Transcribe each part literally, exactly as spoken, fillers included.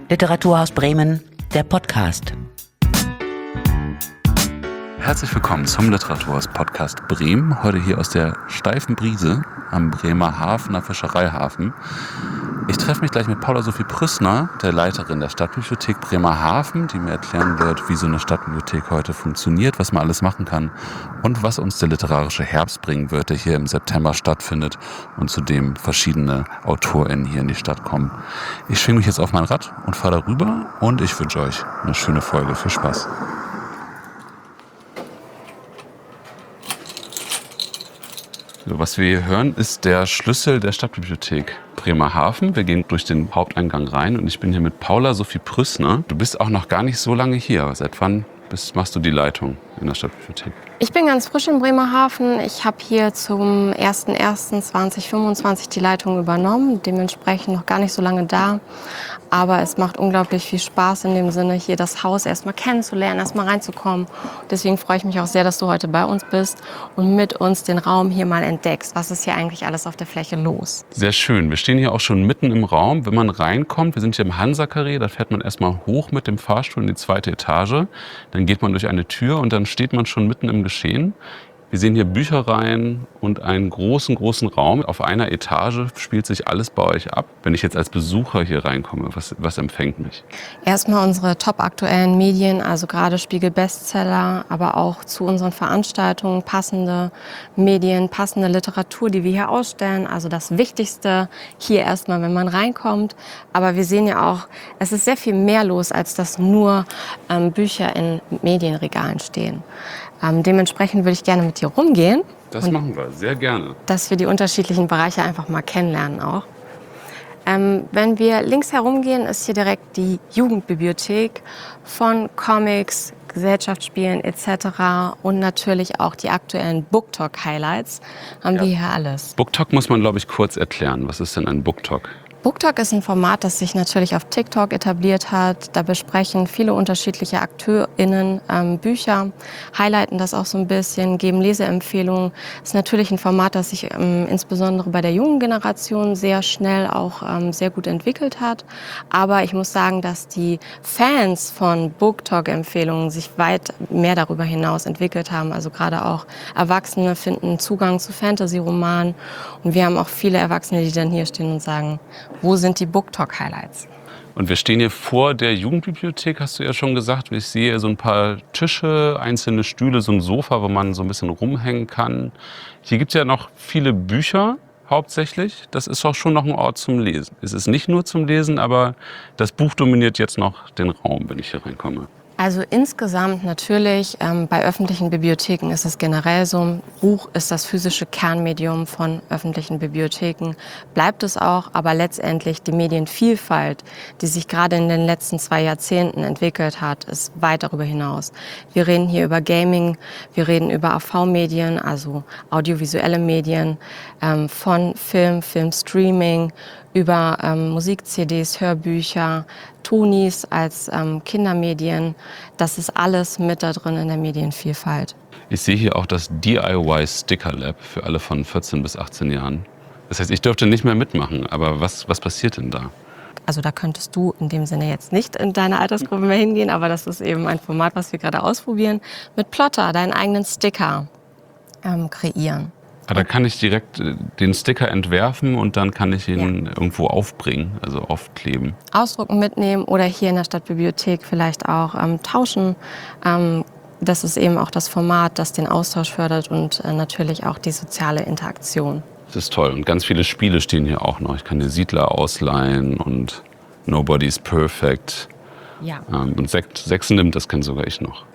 Literaturhaus Bremen, der Podcast. Herzlich willkommen zum Literaturhaus Podcast Bremen. Heute hier aus der steifen Brise am Bremerhavener Fischereihafen. Ich treffe mich gleich mit Paula Sophie Prüßner, der Leiterin der Stadtbibliothek Bremerhaven, die mir erklären wird, wie so eine Stadtbibliothek heute funktioniert, was man alles machen kann und was uns der literarische Herbst bringen wird, der hier im September stattfindet und zu dem verschiedene AutorInnen hier in die Stadt kommen. Ich schwinge mich jetzt auf mein Rad und fahre darüber und ich wünsche euch eine schöne Folge. Viel Spaß. So, was wir hier hören, ist der Schlüssel der Stadtbibliothek Bremerhaven. Wir gehen durch den Haupteingang rein und ich bin hier mit Paula Sophie Prüßner. Du bist auch noch gar nicht so lange hier. Seit wann bist, machst du die Leitung in der Stadtbibliothek? Ich bin ganz frisch in Bremerhaven. Ich habe hier zum ersten ersten zweitausendfünfundzwanzig die Leitung übernommen, dementsprechend noch gar nicht so lange da. Aber es macht unglaublich viel Spaß in dem Sinne, hier das Haus erstmal kennenzulernen, erstmal reinzukommen. Deswegen freue ich mich auch sehr, dass du heute bei uns bist und mit uns den Raum hier mal entdeckst. Was ist hier eigentlich alles auf der Fläche los? Sehr schön. Wir stehen hier auch schon mitten im Raum. Wenn man reinkommt, wir sind hier im Hansa-Karree, da fährt man erstmal hoch mit dem Fahrstuhl in die zweite Etage. Dann geht man durch eine Tür und dann steht man schon mitten im Geschehen. Wir sehen hier Büchereien und einen großen, großen Raum. Auf einer Etage spielt sich alles bei euch ab. Wenn ich jetzt als Besucher hier reinkomme, was, was empfängt mich? Erstmal unsere topaktuellen Medien, also gerade Spiegel Bestseller, aber auch zu unseren Veranstaltungen passende Medien, passende Literatur, die wir hier ausstellen. Also das Wichtigste hier erstmal, wenn man reinkommt. Aber wir sehen ja auch, es ist sehr viel mehr los, als dass nur ähm, Bücher in Medienregalen stehen. Ähm, dementsprechend würde ich gerne mit dir rumgehen. Das machen wir, sehr gerne. Dass wir die unterschiedlichen Bereiche einfach mal kennenlernen auch. Ähm, wenn wir links herumgehen, ist hier direkt die Jugendbibliothek von Comics, Gesellschaftsspielen et cetera und natürlich auch die aktuellen BookTok-Highlights haben Ja. wir hier alles. BookTok muss man, glaube ich, kurz erklären. Was ist denn ein BookTok? BookTok ist ein Format, das sich natürlich auf TikTok etabliert hat. Da besprechen viele unterschiedliche AkteurInnen ähm, Bücher, highlighten das auch so ein bisschen, geben Leseempfehlungen. Ist natürlich ein Format, das sich ähm, insbesondere bei der jungen Generation sehr schnell auch ähm, sehr gut entwickelt hat. Aber ich muss sagen, dass die Fans von BookTok-Empfehlungen sich weit mehr darüber hinaus entwickelt haben. Also gerade auch Erwachsene finden Zugang zu Fantasy-Romanen. Und wir haben auch viele Erwachsene, die dann hier stehen und sagen, wo sind die BookTok-Highlights? Und wir stehen hier vor der Jugendbibliothek, hast du ja schon gesagt. Ich sehe so ein paar Tische, einzelne Stühle, so ein Sofa, wo man so ein bisschen rumhängen kann. Hier gibt es ja noch viele Bücher hauptsächlich. Das ist auch schon noch ein Ort zum Lesen. Es ist nicht nur zum Lesen, aber das Buch dominiert jetzt noch den Raum, wenn ich hier reinkomme. Also insgesamt natürlich, ähm, bei öffentlichen Bibliotheken ist es generell so, Buch ist das physische Kernmedium von öffentlichen Bibliotheken, bleibt es auch, aber letztendlich die Medienvielfalt, die sich gerade in den letzten zwei Jahrzehnten entwickelt hat, ist weit darüber hinaus. Wir reden hier über Gaming, wir reden über A V-Medien, also audiovisuelle Medien, ähm, von Film, Filmstreaming, über ähm, Musik-C Ds, Hörbücher, Tonis als ähm, Kindermedien. Das ist alles mit da drin in der Medienvielfalt. Ich sehe hier auch das D I Y Sticker Lab für alle von vierzehn bis achtzehn Jahren. Das heißt, ich dürfte nicht mehr mitmachen, aber was, was passiert denn da? Also da könntest du in dem Sinne jetzt nicht in deine Altersgruppe mehr hingehen, aber das ist eben ein Format, was wir gerade ausprobieren. Mit Plotter deinen eigenen Sticker ähm, kreieren. Ah, da kann ich direkt den Sticker entwerfen und dann kann ich ihn ja. irgendwo aufbringen, also aufkleben. Ausdrucken mitnehmen oder hier in der Stadtbibliothek vielleicht auch ähm, tauschen. Ähm, das ist eben auch das Format, das den Austausch fördert und äh, natürlich auch die soziale Interaktion. Das ist toll. Und ganz viele Spiele stehen hier auch noch. Ich kann dir Siedler ausleihen und Nobody's Perfect. Ja. Ähm, und Sekt, Sechsen nimmt, das kenne sogar ich noch.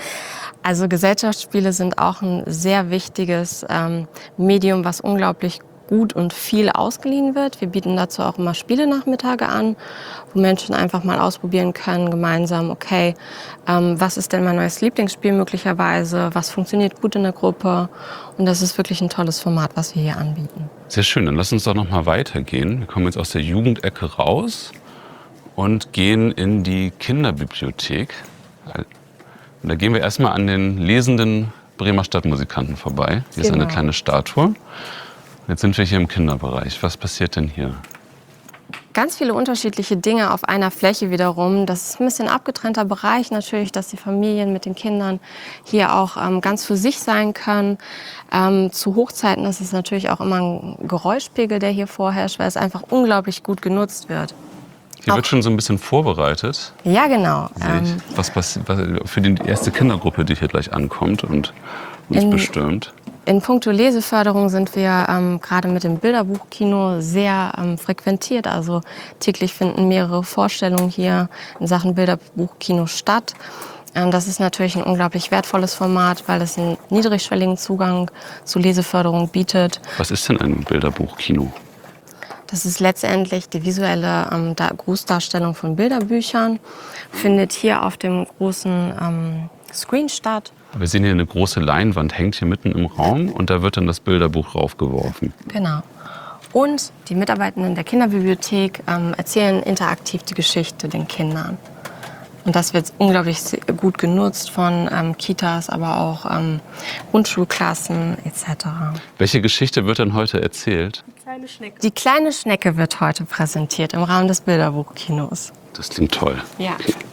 Also Gesellschaftsspiele sind auch ein sehr wichtiges ähm, Medium, was unglaublich gut und viel ausgeliehen wird. Wir bieten dazu auch immer Spielenachmittage an, wo Menschen einfach mal ausprobieren können, gemeinsam, okay, ähm, was ist denn mein neues Lieblingsspiel möglicherweise, was funktioniert gut in der Gruppe. Und das ist wirklich ein tolles Format, was wir hier anbieten. Sehr schön, dann lass uns doch noch mal weitergehen. Wir kommen jetzt aus der Jugendecke raus und gehen in die Kinderbibliothek. Und da gehen wir erstmal an den lesenden Bremer Stadtmusikanten vorbei. Hier genau. ist eine kleine Statue. Jetzt sind wir hier im Kinderbereich. Was passiert denn hier? Ganz viele unterschiedliche Dinge auf einer Fläche wiederum. Das ist ein bisschen abgetrennter Bereich natürlich, dass die Familien mit den Kindern hier auch ähm, ganz für sich sein können. Ähm, zu Hochzeiten ist es natürlich auch immer ein Geräuschpegel, der hier vorherrscht, weil es einfach unglaublich gut genutzt wird. Hier Auch- wird schon so ein bisschen vorbereitet. Ja, genau. Sehe ich. Ähm, Was passiert was, für die erste Kindergruppe, die hier gleich ankommt und uns In- bestürmt? In puncto Leseförderung sind wir ähm, gerade mit dem Bilderbuchkino sehr ähm, frequentiert. Also täglich finden mehrere Vorstellungen hier in Sachen Bilderbuchkino statt. Ähm, das ist natürlich ein unglaublich wertvolles Format, weil es einen niedrigschwelligen Zugang zu Leseförderung bietet. Was ist denn ein Bilderbuchkino? Das ist letztendlich die visuelle ähm, da Grußdarstellung von Bilderbüchern, findet hier auf dem großen ähm, Screen statt. Wir sehen hier eine große Leinwand, hängt hier mitten im Raum und da wird dann das Bilderbuch raufgeworfen. Genau. Und die Mitarbeitenden der Kinderbibliothek ähm, erzählen interaktiv die Geschichte den Kindern. Und das wird unglaublich se- gut genutzt von ähm, Kitas, aber auch ähm, Grundschulklassen et cetera. Welche Geschichte wird dann heute erzählt? Die kleine Schnecke wird heute präsentiert im Rahmen des Bilderbuchkinos. Das klingt toll. Ja.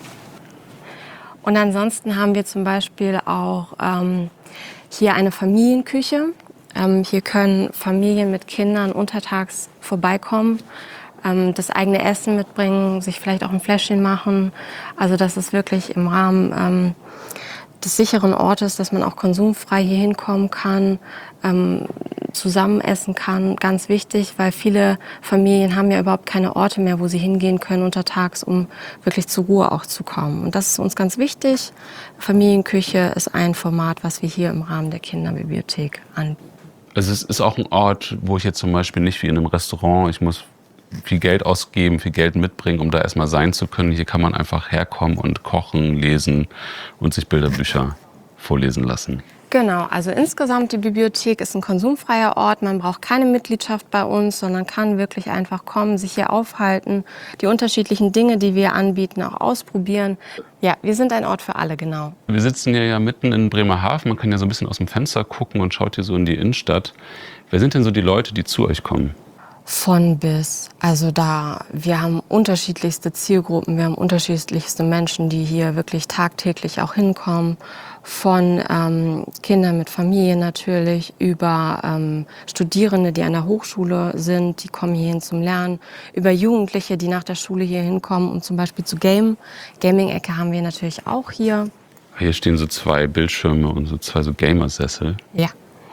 Und ansonsten haben wir zum Beispiel auch ähm, hier eine Familienküche. Ähm, hier können Familien mit Kindern untertags vorbeikommen, ähm, das eigene Essen mitbringen, sich vielleicht auch ein Fläschchen machen. Also das ist wirklich im Rahmen ähm, des sicheren Ortes, dass man auch konsumfrei hier hinkommen kann, ähm, zusammen essen kann. Ganz wichtig, weil viele Familien haben ja überhaupt keine Orte mehr, wo sie hingehen können untertags, um wirklich zur Ruhe auch zu kommen. Und das ist uns ganz wichtig. Familienküche ist ein Format, was wir hier im Rahmen der Kinderbibliothek anbieten. Also es ist auch ein Ort, wo ich jetzt zum Beispiel nicht wie in einem Restaurant, ich muss viel Geld ausgeben, viel Geld mitbringen, um da erstmal sein zu können. Hier kann man einfach herkommen und kochen, lesen und sich Bilderbücher vorlesen lassen. Genau, also insgesamt die Bibliothek ist ein konsumfreier Ort. Man braucht keine Mitgliedschaft bei uns, sondern kann wirklich einfach kommen, sich hier aufhalten, die unterschiedlichen Dinge, die wir anbieten, auch ausprobieren. Ja, wir sind ein Ort für alle, genau. Wir sitzen hier ja mitten in Bremerhaven. Man kann ja so ein bisschen aus dem Fenster gucken und schaut hier so in die Innenstadt. Wer sind denn so die Leute, die zu euch kommen? Von bis. Also da, wir haben unterschiedlichste Zielgruppen, wir haben unterschiedlichste Menschen, die hier wirklich tagtäglich auch hinkommen. Von ähm, Kindern mit Familie natürlich, über ähm, Studierende, die an der Hochschule sind, die kommen hierhin zum Lernen, über Jugendliche, die nach der Schule hier hinkommen, um zum Beispiel zu gamen. Gaming-Ecke haben wir natürlich auch hier. Hier stehen so zwei Bildschirme und so zwei so Gamersessel. Ja.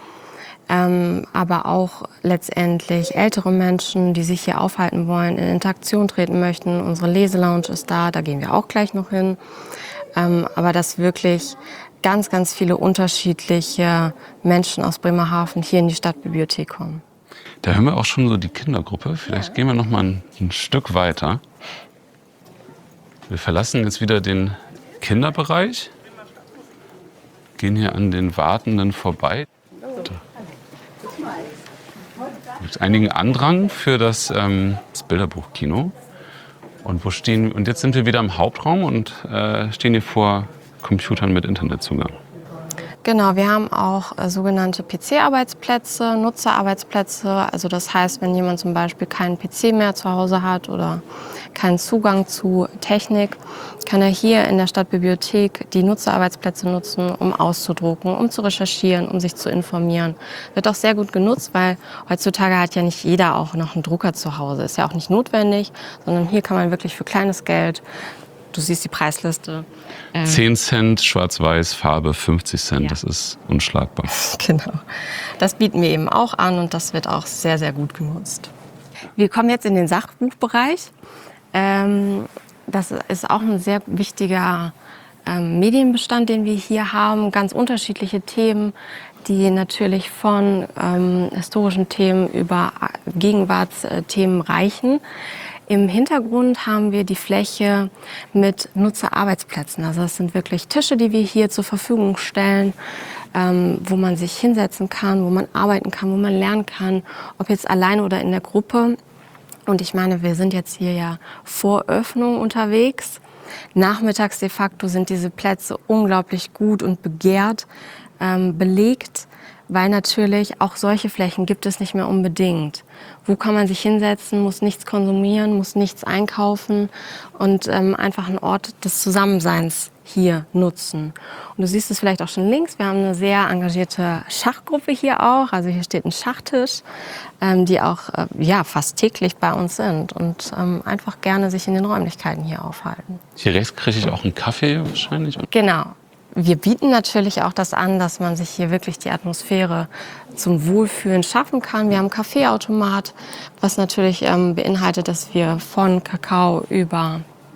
Ähm, aber auch letztendlich ältere Menschen, die sich hier aufhalten wollen, in Interaktion treten möchten. Unsere Leselounge ist da, da gehen wir auch gleich noch hin. Ähm, aber dass wirklich ganz, ganz viele unterschiedliche Menschen aus Bremerhaven hier in die Stadtbibliothek kommen. Da hören wir auch schon so die Kindergruppe. Vielleicht ja. Gehen wir noch mal ein, ein Stück weiter. Wir verlassen jetzt wieder den Kinderbereich, gehen hier an den Wartenden vorbei. Es gibt einigen Andrang für das, ähm, das Bilderbuchkino. Und, wo stehen, und jetzt sind wir wieder im Hauptraum und äh, stehen hier vor Computern mit Internetzugang. Genau, wir haben auch äh, sogenannte P C-Arbeitsplätze, Nutzerarbeitsplätze. Also das heißt, wenn jemand zum Beispiel keinen P C mehr zu Hause hat oder keinen Zugang zu Technik, kann er hier in der Stadtbibliothek die Nutzerarbeitsplätze nutzen, um auszudrucken, um zu recherchieren, um sich zu informieren. Wird auch sehr gut genutzt, weil heutzutage hat ja nicht jeder auch noch einen Drucker zu Hause. Ist ja auch nicht notwendig, sondern hier kann man wirklich für kleines Geld, du siehst die Preisliste. Ähm, zehn Cent, schwarz-weiß, Farbe, fünfzig Cent, Ja. Das ist unschlagbar. Genau. Das bieten wir eben auch an und das wird auch sehr, sehr gut genutzt. Wir kommen jetzt in den Sachbuchbereich. Ähm, das ist auch ein sehr wichtiger ähm, Medienbestand, den wir hier haben. Ganz unterschiedliche Themen, die natürlich von ähm, historischen Themen über Gegenwartsthemen reichen. Im Hintergrund haben wir die Fläche mit Nutzerarbeitsplätzen. Also das sind wirklich Tische, die wir hier zur Verfügung stellen, ähm, wo man sich hinsetzen kann, wo man arbeiten kann, wo man lernen kann, ob jetzt alleine oder in der Gruppe. Und ich meine, wir sind jetzt hier ja vor Öffnung unterwegs. Nachmittags de facto sind diese Plätze unglaublich gut und begehrt ähm, belegt, weil natürlich auch solche Flächen gibt es nicht mehr unbedingt. Wo kann man sich hinsetzen, muss nichts konsumieren, muss nichts einkaufen und ähm, einfach einen Ort des Zusammenseins hier nutzen. Und du siehst es vielleicht auch schon links, wir haben eine sehr engagierte Schachgruppe hier auch. Also hier steht ein Schachtisch, ähm, die auch äh, ja, fast täglich bei uns sind und ähm, einfach gerne sich in den Räumlichkeiten hier aufhalten. Hier rechts kriege ich auch einen Kaffee wahrscheinlich. Genau. Wir bieten natürlich auch das an, dass man sich hier wirklich die Atmosphäre zum Wohlfühlen schaffen kann. Wir haben einen Kaffeeautomat, was natürlich ähm, beinhaltet, dass wir von Kakao über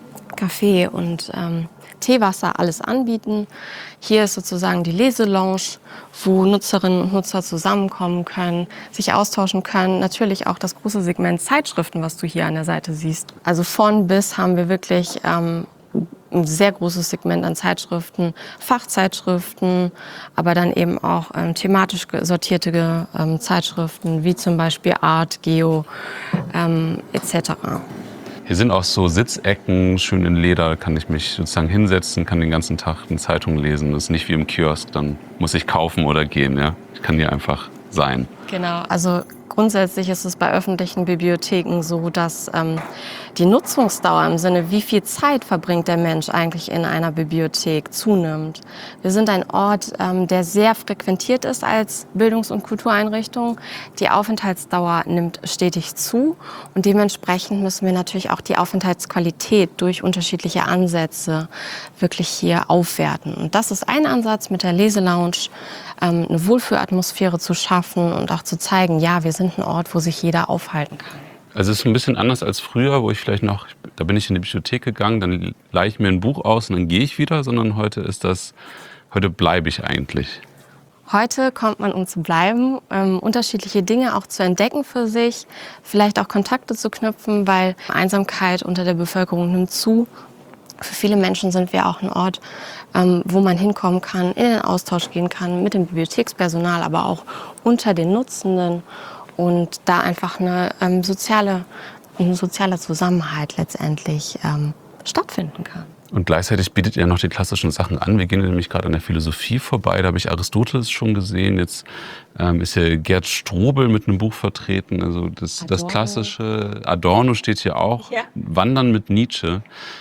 Kaffee und ähm, Teewasser alles anbieten. Hier ist sozusagen die Leselounge, wo Nutzerinnen und Nutzer zusammenkommen können, sich austauschen können. Natürlich auch das große Segment Zeitschriften, was du hier an der Seite siehst. Also von bis haben wir wirklich ähm, ein sehr großes Segment an Zeitschriften, Fachzeitschriften, aber dann eben auch ähm, thematisch sortierte ähm, Zeitschriften, wie zum Beispiel Art, Geo ähm, et cetera. Hier sind auch so Sitzecken, schön in Leder, kann ich mich sozusagen hinsetzen, kann den ganzen Tag eine Zeitung lesen. Das ist nicht wie im Kiosk, dann muss ich kaufen oder gehen. Ja? Ich kann hier einfach sein. Genau, also grundsätzlich ist es bei öffentlichen Bibliotheken so, dass ähm, die Nutzungsdauer im Sinne, wie viel Zeit verbringt der Mensch eigentlich in einer Bibliothek, zunimmt. Wir sind ein Ort, ähm, der sehr frequentiert ist als Bildungs- und Kultureinrichtung. Die Aufenthaltsdauer nimmt stetig zu und dementsprechend müssen wir natürlich auch die Aufenthaltsqualität durch unterschiedliche Ansätze wirklich hier aufwerten. Und das ist ein Ansatz mit der Leselounge, ähm, eine Wohlfühlatmosphäre zu schaffen und auch zu zeigen, ja, wir sind ein Ort, wo sich jeder aufhalten kann. Also es ist ein bisschen anders als früher, wo ich vielleicht noch, da bin ich in die Bibliothek gegangen, dann leihe ich mir ein Buch aus und dann gehe ich wieder, sondern heute ist das, heute bleibe ich eigentlich. Heute kommt man, um zu bleiben, ähm, unterschiedliche Dinge auch zu entdecken für sich, vielleicht auch Kontakte zu knüpfen, weil Einsamkeit unter der Bevölkerung nimmt zu. Für viele Menschen sind wir auch ein Ort, ähm, wo man hinkommen kann, in den Austausch gehen kann mit dem Bibliothekspersonal, aber auch unter den Nutzenden und da einfach eine ähm, soziale, ein sozialer Zusammenhalt letztendlich ähm, stattfinden kann. Und gleichzeitig bietet ihr noch die klassischen Sachen an. Wir gehen nämlich gerade an der Philosophie vorbei, da habe ich Aristoteles schon gesehen. Jetzt ähm, ist hier Gerd Strobel mit einem Buch vertreten. Also das, das klassische, Adorno steht hier auch, ja. Wandern mit Nietzsche.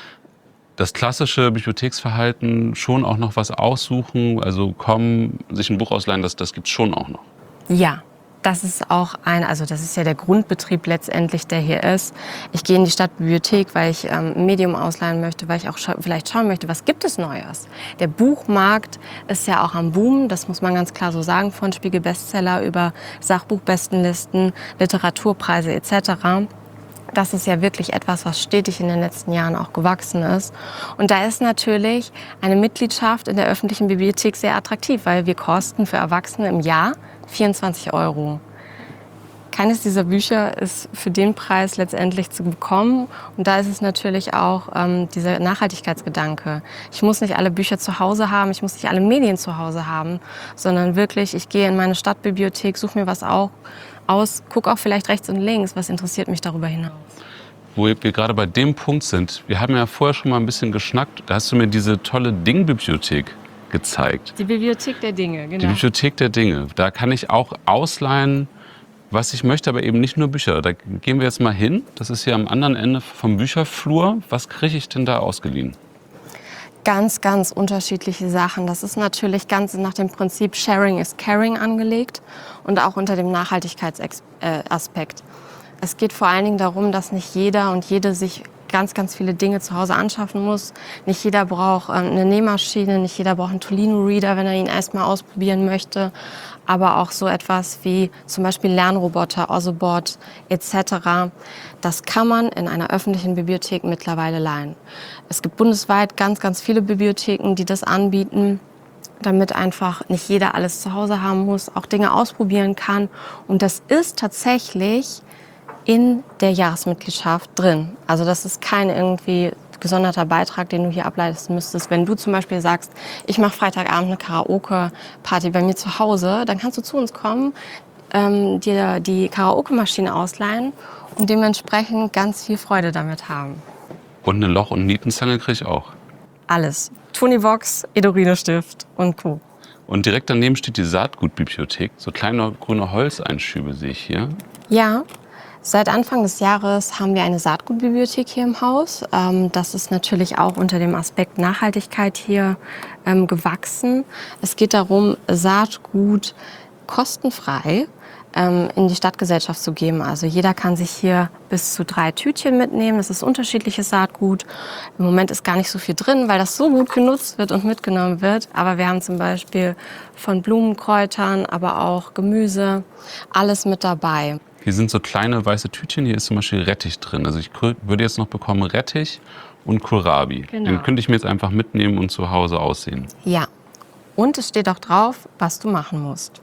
Das klassische Bibliotheksverhalten, schon auch noch was aussuchen, also kommen, sich ein Buch ausleihen, das, das gibt es schon auch noch. Ja, das ist auch ein, also das ist ja der Grundbetrieb letztendlich, der hier ist. Ich gehe in die Stadtbibliothek, weil ich ähm, ein Medium ausleihen möchte, weil ich auch scha- vielleicht schauen möchte, was gibt es Neues. Der Buchmarkt ist ja auch am Boom, das muss man ganz klar so sagen, von Spiegel-Bestseller über Sachbuchbestenlisten, Literaturpreise et cetera. Das ist ja wirklich etwas, was stetig in den letzten Jahren auch gewachsen ist. Und da ist natürlich eine Mitgliedschaft in der öffentlichen Bibliothek sehr attraktiv, weil wir kosten für Erwachsene im Jahr vierundzwanzig Euro. Keines dieser Bücher ist für den Preis letztendlich zu bekommen. Und da ist es natürlich auch ähm, dieser Nachhaltigkeitsgedanke. Ich muss nicht alle Bücher zu Hause haben, ich muss nicht alle Medien zu Hause haben, sondern wirklich, ich gehe in meine Stadtbibliothek, suche mir was auch aus, gucke auch vielleicht rechts und links, was interessiert mich darüber hinaus. Wo wir gerade bei dem Punkt sind, wir haben ja vorher schon mal ein bisschen geschnackt, da hast du mir diese tolle Ding-Bibliothek gezeigt. Die Bibliothek der Dinge, genau. Die Bibliothek der Dinge. Da kann ich auch ausleihen, was ich möchte, aber eben nicht nur Bücher. Da gehen wir jetzt mal hin. Das ist hier am anderen Ende vom Bücherflur. Was kriege ich denn da ausgeliehen? Ganz, ganz unterschiedliche Sachen. Das ist natürlich ganz nach dem Prinzip Sharing is Caring angelegt und auch unter dem Nachhaltigkeitsaspekt. Es geht vor allen Dingen darum, dass nicht jeder und jede sich ganz, ganz viele Dinge zu Hause anschaffen muss. Nicht jeder braucht eine Nähmaschine, nicht jeder braucht einen Tolino-Reader, wenn er ihn erstmal ausprobieren möchte. Aber auch so etwas wie zum Beispiel Lernroboter, Ozzobot et cetera. Das kann man in einer öffentlichen Bibliothek mittlerweile leihen. Es gibt bundesweit ganz, ganz viele Bibliotheken, die das anbieten, damit einfach nicht jeder alles zu Hause haben muss, auch Dinge ausprobieren kann. Und das ist tatsächlich in der Jahresmitgliedschaft drin. Also das ist kein irgendwie gesonderter Beitrag, den du hier ableisten müsstest. Wenn du zum Beispiel sagst, ich mache Freitagabend eine Karaoke-Party bei mir zu Hause, dann kannst du zu uns kommen, ähm, dir die Karaoke-Maschine ausleihen und dementsprechend ganz viel Freude damit haben. Und eine Loch- und Nietenzange kriege ich auch. Alles. Tonivox, Edorino-Stift und Co. Und direkt daneben steht die Saatgutbibliothek. So kleine grüne Holzeinschübe sehe ich hier. Ja, seit Anfang des Jahres haben wir eine Saatgutbibliothek hier im Haus. Ähm, das ist natürlich auch unter dem Aspekt Nachhaltigkeit hier ähm, gewachsen. Es geht darum, Saatgut kostenfrei ähm, in die Stadtgesellschaft zu geben. Also jeder kann sich hier bis zu drei Tütchen mitnehmen. Das ist unterschiedliches Saatgut. Im Moment ist gar nicht so viel drin, weil das so gut genutzt wird und mitgenommen wird. Aber wir haben zum Beispiel von Blumenkräutern, aber auch Gemüse, alles mit dabei. Hier sind so kleine weiße Tütchen. Hier ist zum Beispiel Rettich drin. Also ich würde jetzt noch bekommen Rettich und Kohlrabi. Genau. Den könnte ich mir jetzt einfach mitnehmen und zu Hause aussehen. Ja, und es steht auch drauf, was du machen musst,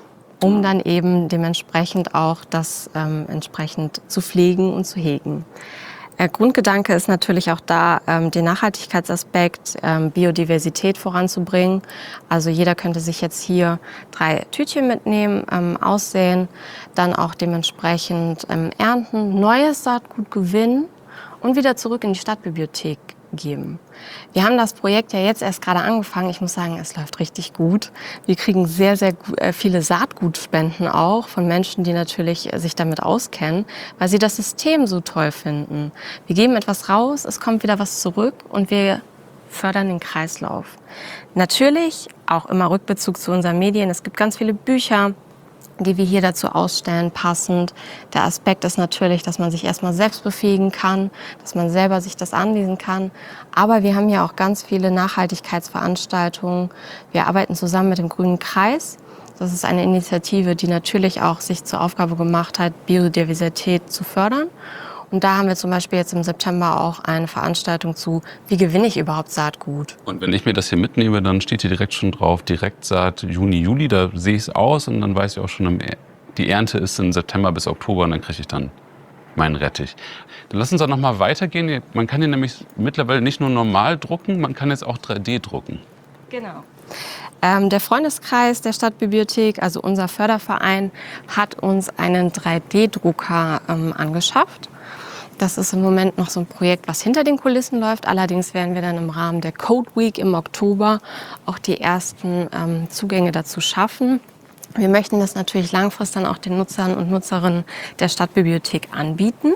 um dann eben dementsprechend auch das ähm, entsprechend zu pflegen und zu hegen. Der Grundgedanke ist natürlich auch da, ähm, den Nachhaltigkeitsaspekt, ähm, Biodiversität voranzubringen. Also jeder könnte sich jetzt hier drei Tütchen mitnehmen, ähm, aussäen, dann auch dementsprechend ähm, ernten, neues Saatgut gewinnen und wieder zurück in die Stadtbibliothek geben. Wir haben das Projekt ja jetzt erst gerade angefangen. Ich muss sagen, es läuft richtig gut. Wir kriegen sehr, sehr viele Saatgutspenden auch von Menschen, die natürlich sich damit auskennen, weil sie das System so toll finden. Wir geben etwas raus, es kommt wieder was zurück und wir fördern den Kreislauf. Natürlich auch immer Rückbezug zu unseren Medien. Es gibt ganz viele Bücher, die wir hier dazu ausstellen, passend. Der Aspekt ist natürlich, dass man sich erstmal selbst befähigen kann, dass man selber sich das anlesen kann. Aber wir haben ja auch ganz viele Nachhaltigkeitsveranstaltungen. Wir arbeiten zusammen mit dem Grünen Kreis. Das ist eine Initiative, die natürlich auch sich zur Aufgabe gemacht hat, Biodiversität zu fördern. Und da haben wir zum Beispiel jetzt im September auch eine Veranstaltung zu, wie gewinne ich überhaupt Saatgut? Und wenn ich mir das hier mitnehme, dann steht hier direkt schon drauf, Direktsaat Juni, Juli, da sehe ich es aus und dann weiß ich auch schon, die Ernte ist im September bis Oktober und dann kriege ich dann meinen Rettich. Dann lass uns auch noch mal weitergehen. Man kann hier nämlich mittlerweile nicht nur normal drucken, man kann jetzt auch drei D drucken. Genau. Ähm, der Freundeskreis der Stadtbibliothek, also unser Förderverein, hat uns einen drei D Drucker ähm, angeschafft. Das ist im Moment noch so ein Projekt, was hinter den Kulissen läuft. Allerdings werden wir dann im Rahmen der Code Week im Oktober auch die ersten ähm, Zugänge dazu schaffen. Wir möchten das natürlich langfristig dann auch den Nutzern und Nutzerinnen der Stadtbibliothek anbieten.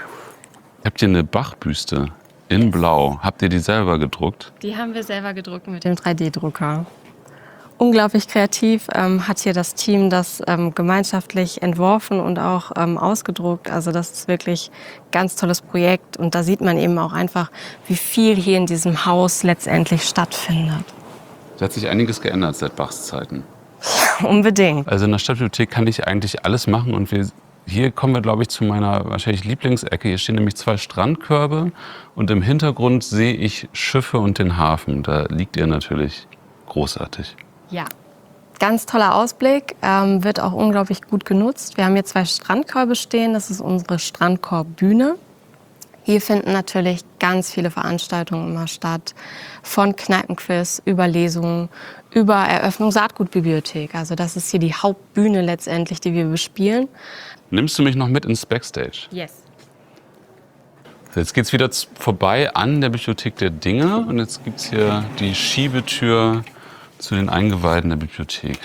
Habt ihr eine Bach-Büste in Blau? Habt ihr die selber gedruckt? Die haben wir selber gedruckt mit dem drei D Drucker. Unglaublich kreativ ähm, hat hier das Team das ähm, gemeinschaftlich entworfen und auch ähm, ausgedruckt. Also das ist wirklich ein ganz tolles Projekt. Und da sieht man eben auch einfach, wie viel hier in diesem Haus letztendlich stattfindet. Da hat sich einiges geändert seit Bachs Zeiten. Unbedingt. Also in der Stadtbibliothek kann ich eigentlich alles machen. Und wir, hier kommen wir, glaube ich, zu meiner wahrscheinlich Lieblingsecke. Hier stehen nämlich zwei Strandkörbe. Und im Hintergrund sehe ich Schiffe und den Hafen. Da liegt ihr natürlich großartig. Ja, ganz toller Ausblick, ähm, wird auch unglaublich gut genutzt. Wir haben hier zwei Strandkörbe stehen, das ist unsere Strandkorbbühne. Hier finden natürlich ganz viele Veranstaltungen immer statt, von Kneipenquiz über Lesungen, über Eröffnung Saatgutbibliothek. Also das ist hier die Hauptbühne letztendlich, die wir bespielen. Nimmst du mich noch mit ins Backstage? Yes. Jetzt geht's wieder vorbei an der Bibliothek der Dinge und jetzt gibt's hier die Schiebetür zu den Eingeweiden der Bibliothek.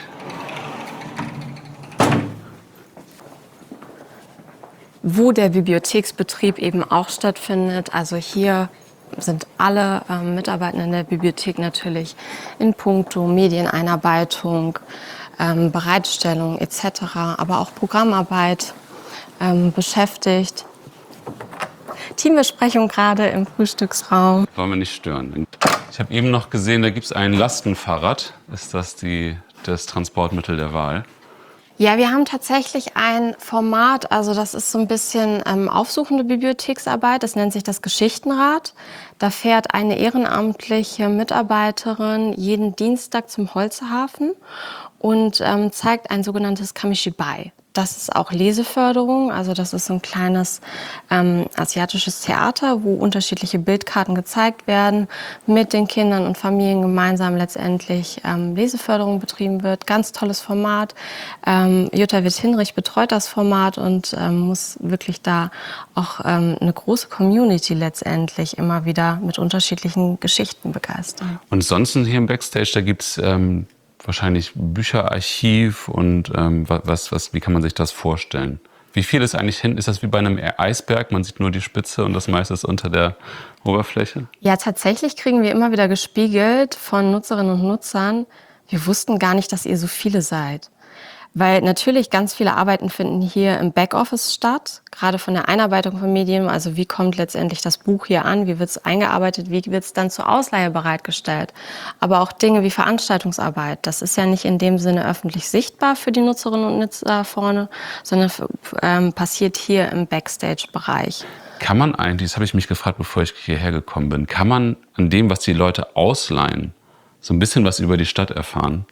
Wo der Bibliotheksbetrieb eben auch stattfindet. Also hier sind alle ähm, Mitarbeitenden der Bibliothek natürlich in puncto Medieneinarbeitung, ähm, Bereitstellung et cetera, aber auch Programmarbeit ähm, beschäftigt. Teambesprechung gerade im Frühstücksraum. Wollen wir nicht stören. Ich habe eben noch gesehen, da gibt es ein Lastenfahrrad. Ist das die, das Transportmittel der Wahl? Ja, wir haben tatsächlich ein Format, also das ist so ein bisschen ähm, aufsuchende Bibliotheksarbeit, das nennt sich das Geschichtenrad. Da fährt eine ehrenamtliche Mitarbeiterin jeden Dienstag zum Holzhafen und ähm, zeigt ein sogenanntes Kamishibai. Das ist auch Leseförderung, also das ist so ein kleines ähm, asiatisches Theater, wo unterschiedliche Bildkarten gezeigt werden, mit den Kindern und Familien gemeinsam letztendlich ähm, Leseförderung betrieben wird. Ganz tolles Format. Ähm, Jutta Witt-Hinrich betreut das Format und ähm, muss wirklich da auch ähm, eine große Community letztendlich immer wieder mit unterschiedlichen Geschichten begeistern. Und sonst hier im Backstage, da gibt es ähm, wahrscheinlich Bücherarchiv und ähm, was, was, wie kann man sich das vorstellen? Wie viel ist eigentlich hinten? Ist das wie bei einem Eisberg? Man sieht nur die Spitze und das meiste ist unter der Oberfläche? Ja, tatsächlich kriegen wir immer wieder gespiegelt von Nutzerinnen und Nutzern, wir wussten gar nicht, dass ihr so viele seid. Weil natürlich ganz viele Arbeiten finden hier im Backoffice statt, gerade von der Einarbeitung von Medien. Also wie kommt letztendlich das Buch hier an, wie wird es eingearbeitet, wie wird es dann zur Ausleihe bereitgestellt. Aber auch Dinge wie Veranstaltungsarbeit, das ist ja nicht in dem Sinne öffentlich sichtbar für die Nutzerinnen und Nutzer vorne, sondern ähm, passiert hier im Backstage-Bereich. Kann man eigentlich, das habe ich mich gefragt, bevor ich hierher gekommen bin, kann man an dem, was die Leute ausleihen, so ein bisschen was über die Stadt erfahren?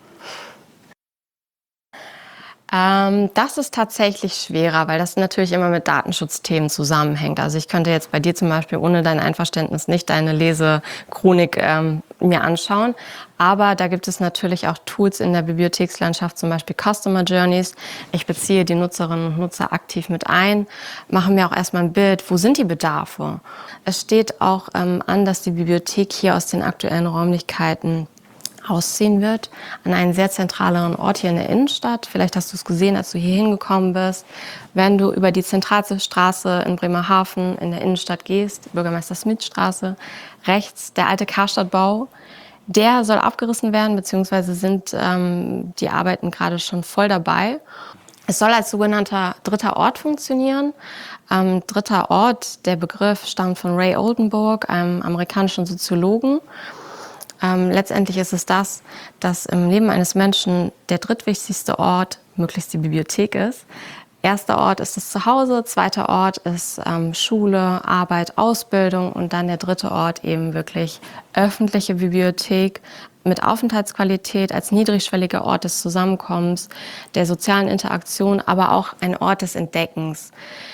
Ähm, das ist tatsächlich schwerer, weil das natürlich immer mit Datenschutzthemen zusammenhängt. Also ich könnte jetzt bei dir zum Beispiel ohne dein Einverständnis nicht deine Lesechronik ähm, mir anschauen. Aber da gibt es natürlich auch Tools in der Bibliothekslandschaft, zum Beispiel Customer Journeys. Ich beziehe die Nutzerinnen und Nutzer aktiv mit ein, mache mir auch erstmal ein Bild, wo sind die Bedarfe. Es steht auch ähm, an, dass die Bibliothek hier aus den aktuellen Räumlichkeiten ausziehen wird, an einen sehr zentraleren Ort hier in der Innenstadt. Vielleicht hast du es gesehen, als du hier hingekommen bist. Wenn du über die zentralste Straße in Bremerhaven in der Innenstadt gehst, Bürgermeister-Schmidt-Straße, rechts der alte Karstadtbau, der soll abgerissen werden, beziehungsweise sind ähm, die Arbeiten gerade schon voll dabei. Es soll als sogenannter dritter Ort funktionieren. Ähm, dritter Ort, der Begriff stammt von Ray Oldenburg, einem amerikanischen Soziologen. Ähm, letztendlich ist es das, dass im Leben eines Menschen der drittwichtigste Ort möglichst die Bibliothek ist. Erster Ort ist das Zuhause, zweiter Ort ist ähm, Schule, Arbeit, Ausbildung und dann der dritte Ort eben wirklich öffentliche Bibliothek mit Aufenthaltsqualität als niedrigschwelliger Ort des Zusammenkommens, der sozialen Interaktion, aber auch ein Ort des Entdeckens.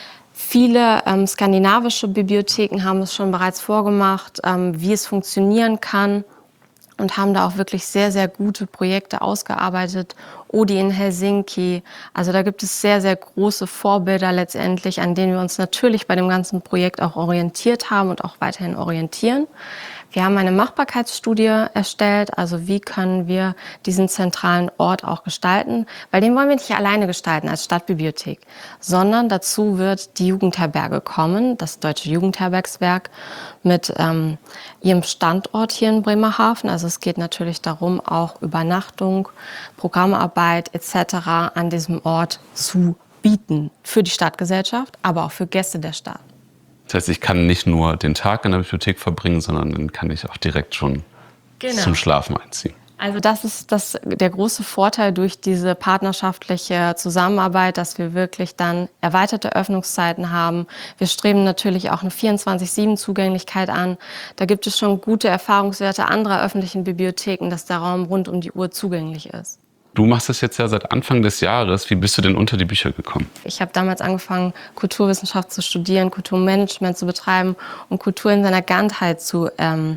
Viele ähm, skandinavische Bibliotheken haben es schon bereits vorgemacht, ähm, wie es funktionieren kann. Und haben da auch wirklich sehr, sehr gute Projekte ausgearbeitet. Odi in Helsinki. Also da gibt es sehr, sehr große Vorbilder letztendlich, an denen wir uns natürlich bei dem ganzen Projekt auch orientiert haben und auch weiterhin orientieren. Wir haben eine Machbarkeitsstudie erstellt, also wie können wir diesen zentralen Ort auch gestalten, weil den wollen wir nicht alleine gestalten als Stadtbibliothek, sondern dazu wird die Jugendherberge kommen, das Deutsche Jugendherbergswerk mit ähm, ihrem Standort hier in Bremerhaven. Also es geht natürlich darum, auch Übernachtung, Programmarbeit et cetera an diesem Ort zu bieten für die Stadtgesellschaft, aber auch für Gäste der Stadt. Das heißt, ich kann nicht nur den Tag in der Bibliothek verbringen, sondern dann kann ich auch direkt schon genau zum Schlafen einziehen. Also das ist das, der große Vorteil durch diese partnerschaftliche Zusammenarbeit, dass wir wirklich dann erweiterte Öffnungszeiten haben. Wir streben natürlich auch eine vierundzwanzig sieben Zugänglichkeit an. Da gibt es schon gute Erfahrungswerte anderer öffentlichen Bibliotheken, dass der Raum rund um die Uhr zugänglich ist. Du machst das jetzt ja seit Anfang des Jahres. Wie bist du denn unter die Bücher gekommen? Ich habe damals angefangen, Kulturwissenschaft zu studieren, Kulturmanagement zu betreiben und Kultur in seiner Ganzheit zu ähm,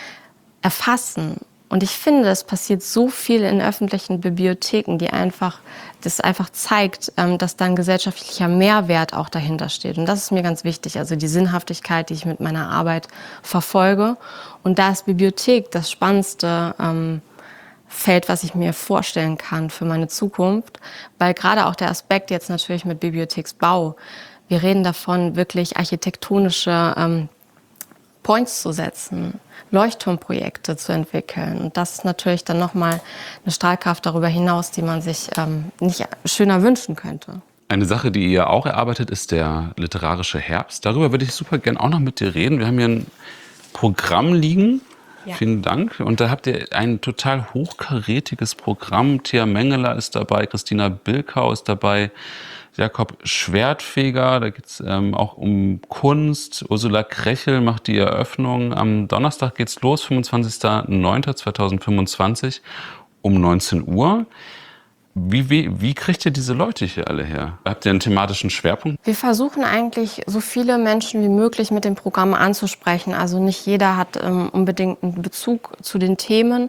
erfassen. Und ich finde, es passiert so viel in öffentlichen Bibliotheken, die einfach, das einfach zeigt, ähm, dass da ein gesellschaftlicher Mehrwert auch dahinter steht. Und das ist mir ganz wichtig, also die Sinnhaftigkeit, die ich mit meiner Arbeit verfolge. Und da ist Bibliothek das spannendste ähm, Feld, was ich mir vorstellen kann für meine Zukunft, weil gerade auch der Aspekt jetzt natürlich mit Bibliotheksbau, wir reden davon, wirklich architektonische ähm, Points zu setzen, Leuchtturmprojekte zu entwickeln. Und das ist natürlich dann nochmal eine Strahlkraft darüber hinaus, die man sich ähm, nicht schöner wünschen könnte. Eine Sache, die ihr auch erarbeitet, ist der literarische Herbst. Darüber würde ich super gern auch noch mit dir reden. Wir haben hier ein Programm liegen. Ja. Vielen Dank. Und da habt ihr ein total hochkarätiges Programm. Thea Mengeler ist dabei, Christina Bilkau ist dabei, Jakob Schwertfeger, da geht es ähm, auch um Kunst. Ursula Krechel macht die Eröffnung. Am Donnerstag geht's los, fünfundzwanzigster neunter zweitausendfünfundzwanzig um neunzehn Uhr. Wie, wie, wie kriegt ihr diese Leute hier alle her? Habt ihr einen thematischen Schwerpunkt? Wir versuchen eigentlich, so viele Menschen wie möglich mit dem Programm anzusprechen. Also nicht jeder hat ähm, unbedingt einen Bezug zu den Themen.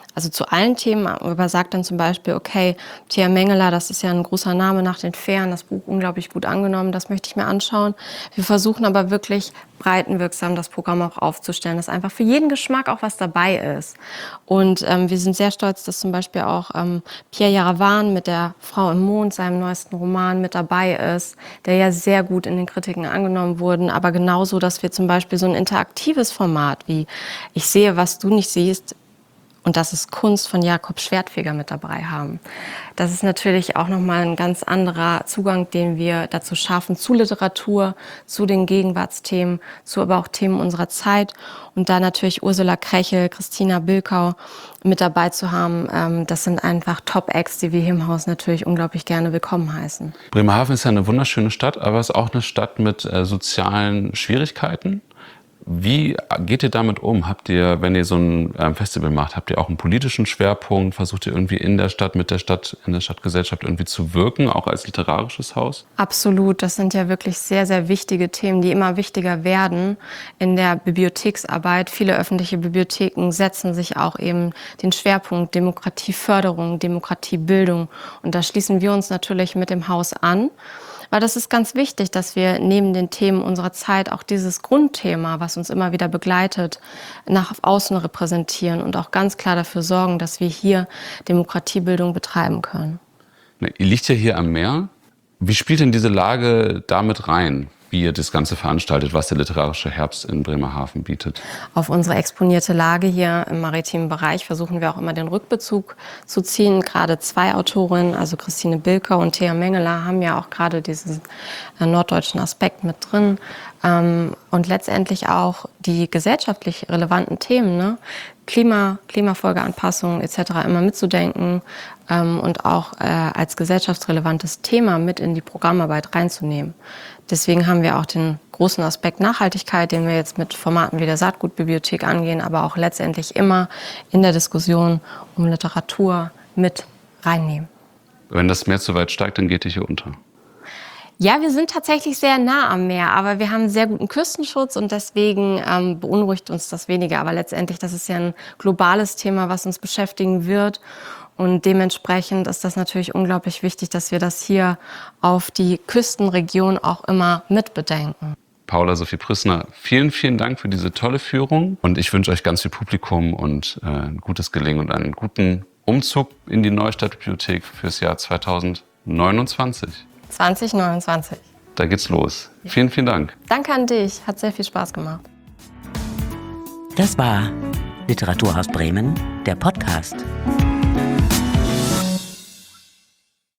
also zu allen Themen, aber sagt dann zum Beispiel, okay, Thea Mengeler, das ist ja ein großer Name nach den Fähren, das Buch unglaublich gut angenommen, das möchte ich mir anschauen. Wir versuchen aber wirklich breitenwirksam das Programm auch aufzustellen, dass einfach für jeden Geschmack auch was dabei ist. Und ähm, wir sind sehr stolz, dass zum Beispiel auch ähm, Pierre Jaravan mit der Frau im Mond, seinem neuesten Roman, mit dabei ist, der ja sehr gut in den Kritiken angenommen wurde, aber genauso, dass wir zum Beispiel so ein interaktives Format wie Ich sehe, was du nicht siehst, und das ist Kunst von Jakob Schwertfeger mit dabei haben. Das ist natürlich auch nochmal ein ganz anderer Zugang, den wir dazu schaffen, zu Literatur, zu den Gegenwartsthemen, zu aber auch Themen unserer Zeit. Und da natürlich Ursula Krechel, Christina Bilkau mit dabei zu haben, das sind einfach Top-Acts, die wir hier im Haus natürlich unglaublich gerne willkommen heißen. Bremerhaven ist ja eine wunderschöne Stadt, aber es ist auch eine Stadt mit äh, sozialen Schwierigkeiten. Wie geht ihr damit um? Habt ihr, wenn ihr so ein ähm, Festival macht, habt ihr auch einen politischen Schwerpunkt? Versucht ihr irgendwie in der Stadt, mit der Stadt, in der Stadtgesellschaft irgendwie zu wirken, auch als literarisches Haus? Absolut. Das sind ja wirklich sehr, sehr wichtige Themen, die immer wichtiger werden in der Bibliotheksarbeit. Viele öffentliche Bibliotheken setzen sich auch eben den Schwerpunkt Demokratieförderung, Demokratiebildung. Und da schließen wir uns natürlich mit dem Haus an. Weil das ist ganz wichtig, dass wir neben den Themen unserer Zeit auch dieses Grundthema, was uns immer wieder begleitet, nach außen repräsentieren und auch ganz klar dafür sorgen, dass wir hier Demokratiebildung betreiben können. Na, ihr liegt ja hier am Meer. Wie spielt denn diese Lage damit rein, wie ihr das Ganze veranstaltet, was der literarische Herbst in Bremerhaven bietet? Auf unsere exponierte Lage hier im maritimen Bereich versuchen wir auch immer den Rückbezug zu ziehen. Gerade zwei Autorinnen, also Christine Bilkau und Thea Mengeler, haben ja auch gerade diesen äh, norddeutschen Aspekt mit drin. Ähm, und letztendlich auch die gesellschaftlich relevanten Themen, ne? Klima, Klimafolgeanpassung et cetera immer mitzudenken ähm, und auch äh, als gesellschaftsrelevantes Thema mit in die Programmarbeit reinzunehmen. Deswegen haben wir auch den großen Aspekt Nachhaltigkeit, den wir jetzt mit Formaten wie der Saatgutbibliothek angehen, aber auch letztendlich immer in der Diskussion um Literatur mit reinnehmen. Wenn das Meer zu weit steigt, dann geht ihr hier unter. Ja, wir sind tatsächlich sehr nah am Meer, aber wir haben einen sehr guten Küstenschutz und deswegen ähm, beunruhigt uns das weniger. Aber letztendlich, das ist ja ein globales Thema, was uns beschäftigen wird. Und dementsprechend ist das natürlich unglaublich wichtig, dass wir das hier auf die Küstenregion auch immer mitbedenken. Paula Sophie Prüßner, vielen, vielen Dank für diese tolle Führung. Und ich wünsche euch ganz viel Publikum und äh, ein gutes Gelingen und einen guten Umzug in die Neustadtbibliothek fürs Jahr zweitausendneunundzwanzig. zwanzig neunundzwanzig. Da geht's los. Ja. Vielen, vielen Dank. Danke an dich. Hat sehr viel Spaß gemacht. Das war Literaturhaus Bremen, der Podcast.